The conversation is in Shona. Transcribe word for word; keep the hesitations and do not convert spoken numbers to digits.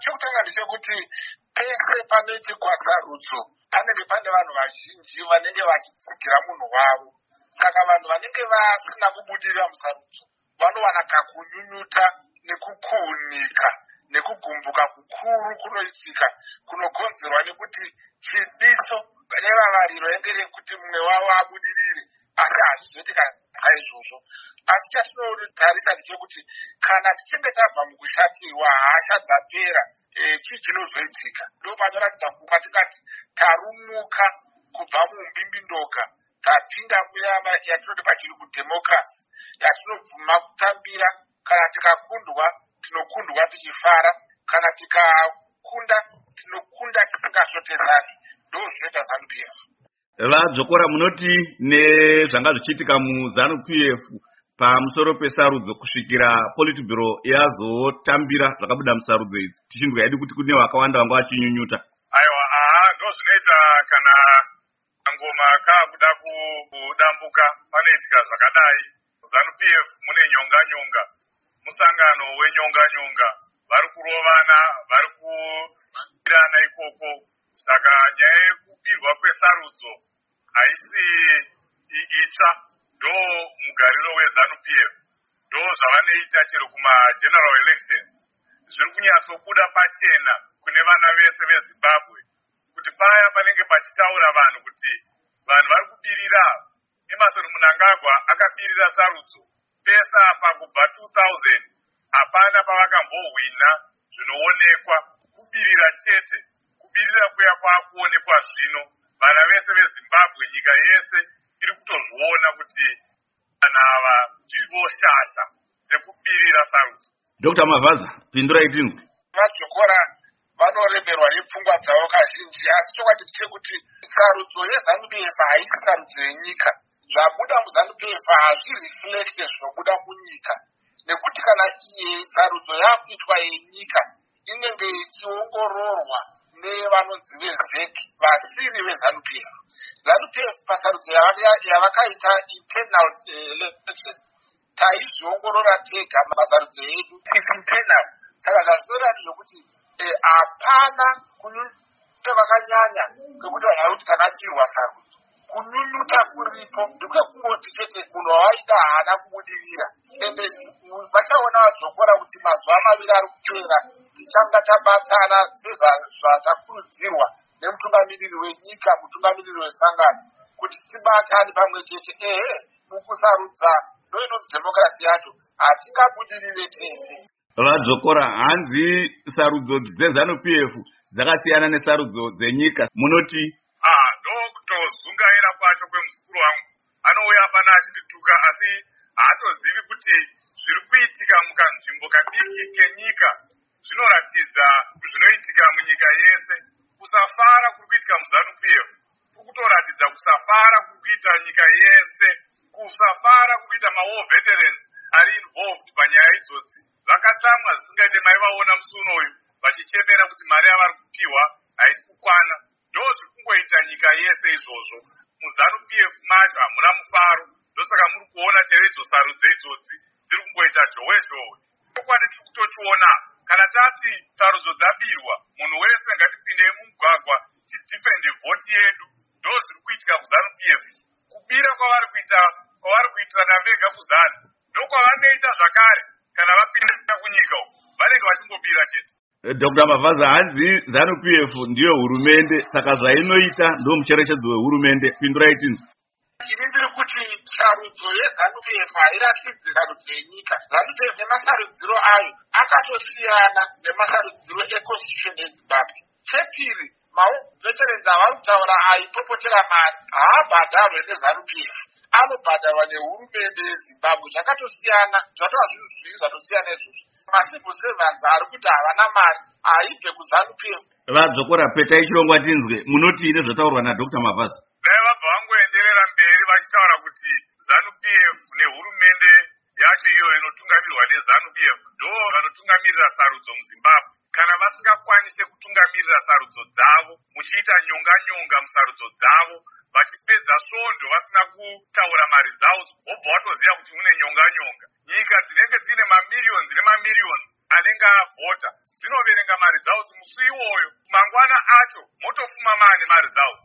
Chokutanga ndechekuti pese panoitikwa sarudzo panenge pane vanhu vazhinji vanenge vachitsigira munhu wavo. Saka vanhu vanenge vasina kubudirira musarudzo vanowana kakunyunyuta nekukuunika nekugumbuka kukuru kunoitika kunokonzerwa nekuti chidiso nevavariro enge rekuti mumwe wavo abudirire, asi hazvizoitika saizvozvo. Asi chatinotarisa ndechekuti kana tichinge tabva mukushatirwa hasha dzapera, chii chinozoitika? Ndo panoratidza kuva tingati tarumuka kubva mumbimbindoka tapinda muyama yatinoti pachiri kudhemokirasi, yatinobvuma kutambira. Kana tikakundwa tinokundwa tichifara, kana tikakunda tinokunda tisingashotesani. Ndo zvinoita ZANU-P F. Vadzokora munoti nezvanga zvichiitika muZANU-P F pamusoro pesarudzo kusvikira Politburo yazotambira zvakabuda musarudzo idzi, tichindwa yedu kuti kune vakawanda vanga vachinyunyuta. Aiwa, aha, ndo zvinoita kana ngoma kabuda kudambuka panoitika zvakadai. ZANU-P F mune nyonga nyonga, musangano wenyonga nyonga, vari kurovana, vari kuirana ikoko. Saka nyaya yekubirwa kwesarudzo haisi itsva, ndo mugariro weZANU-P F. Ndo zvavanoita chero kumageneral elections. Zviri kunyatsobuda pachena kune vana vese veZimbabwe kuti paya panenge pachitaura vanhu kuti vanhu vari kubirira. Emerson Mnangagwa akabirira sarudzo pesa apa kubva two thousand, hapana pavakambohwina zvinoonekwa. Kubirira chete, kubirira kuya kwakuonekwa zvino. Vana vese veZimbabwe, nyika yese iri kutozviona kuti vanhu ava ndivo shasha dzekubirira sarudzo. Doctor Mavaza, pindurai tinzwe. Vadzokora vanoremerwa nepfungwa dzavo kazhinji, asi chokwadi chekuti sarudzo yeZANU-P F haisi sarudzo yenyika. Zvabuda muZANU-P F hazvireflecte zvinobuda munyika, nekuti kana iye sarudzo yakuitwa yenyika inenge ichiongororwa nevanonzi vezeki vasiri veZANU-P F. ZANU-P F pasarudzo yavakaita internal election taizviongorora tega masarudzo edu internal. Saka zvazvinorati zvokuti hapana kunyunyuta vakanyanya kwekuti vanhu vari kuti takadirwa sarudzo. Kunyunyuta kuripo ndekwekungoti chete munhu wawaida haana kubudirira. Ende vachaona vadzokora kuti mazuva maviri ari kupera tichanga tabatana sezvatakurudzirwa nemutungamiriri wenyika, mutungamiriri wesangano, kuti tibatane pamwe chete. Ehe, mukusarudza ndoinonzi dhemokirasi yacho, hatingabudirire tese. Vadzokora, hanzi sarudzo dzeZANU-P F dzakasiyana nesarudzo dzenyika, munoti? Ah, ndo kutozungaira kwacho kwemuzukuru wangu. Anouya pana achitituka, asi haatozivi kuti zviri kuitika mukanzvimbo kadiki kenyika zvinoratidza zvinoitika munyika yese. Kusafara kuri kuitika muZANU-P F kukutoratidza kusafara kuri kuita nyika yese, kusafara kuri kuita mawar veterans ari involved panyaya idzodzi. Vakatsamwa zvisingaite maivaona musi unoyu vachichemera kuti mari yavari kupiwa haisi kukwana. Ndo zviri kungoita nyika yese izvozvo. MuZANU-P F macho hamuna mufaro, ndosaka muri kuona chero idzo sarudzo idzodzi dziri kungoita zhowe zhowe. Chokwadi tiri kutochiona kana tati sarudzo dzabirwa, munhu wese ngatipinde mumugwagwa tidhifende vhoti yedu. Ndo zviri kuitika muZANU-P F. Kubira kwavari kuita kwavari kuitirana vega kuZANU ndokwavanoita zvakare kana vapinda kunyika uko vanenge vachingobira chete. Doctor Mavaza, hanzi ZANU-P F ndiyo hurumende, saka zvainoita ndo mucherechedzo wehurumende. Pindurai tinzwe. Ini ndiri kuti sarudzo yeZANU-P F hairatidzi sarudzo yenyika. ZANU-P F nemasarudziro ayo akatosiyana nemasarudziro econstitution yeZimbabwe. Chepiri, maveterans avari kutaura aipopotera mari haabhadharwe neZANU-P F, anobhadharwa nehurumende yeZimbabwe. Zvakatosiyana, zvatova zvinhu zviviri zvatosiyana izvozvo. Macivil servants ari kuti havana mari haibve kuZANU-P F. Vadzokora, petai chirongwa tinzwe, munoti nezvataurwa naDr Mavaza. Dai vabva vangoenderera mberi vachitaura kuti ZANU-P F nehurumende yacho iyo inotungamirwa neZANU-P F ndo vanotungamirira sarudzo muZimbabwe. Kana vasingakwanise kutungamirira sarudzo dzavo, muchiita nyonga nyonga musarudzo dzavo, vachipedza svondo vasina kutaura mari dzavo, wobva watoziva kuti mune nyonga nyonga. Nyika dzinenge dzine mamiliyoni nemamiliyoni anenge avhota dzinoverenga mari dzawo musi iwoyo mangwana acho motofuma mane mari dzawo.